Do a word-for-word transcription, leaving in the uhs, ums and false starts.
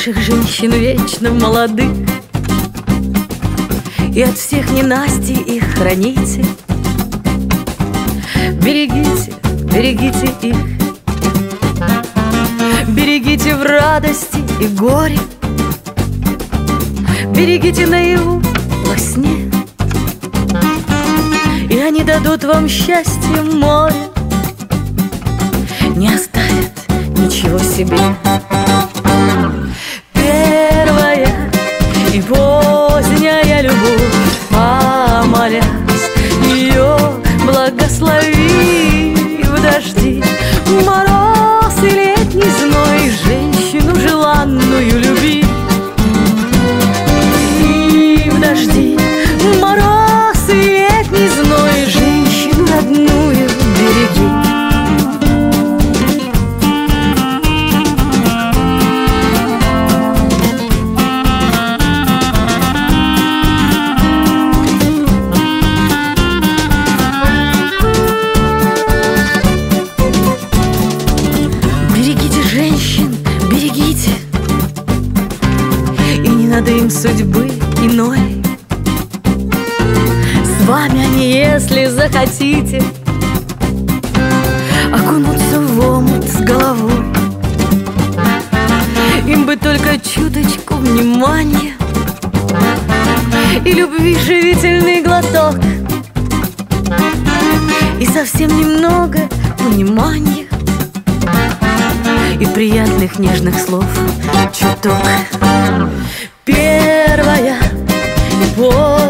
Ваших женщин вечно молодых, и от всех ненастий их храните. Берегите, берегите их, берегите в радости и горе, берегите наяву во сне, и они дадут вам счастье море, не оставят ничего себе. Первая и поздняя любовь, помолясь, ее благослови в дожди, мороз и летний зной, женщину желанную люби. И в дожди, мороз и летний зной, женщину родную береги. Женщин берегите, и не надо им судьбы иной. С вами они, если захотите, окунуться в омут с головой. Им бы только чуточку внимания и любви живительный глоток, и совсем немного понимания и приятных нежных слов чуток. Первая и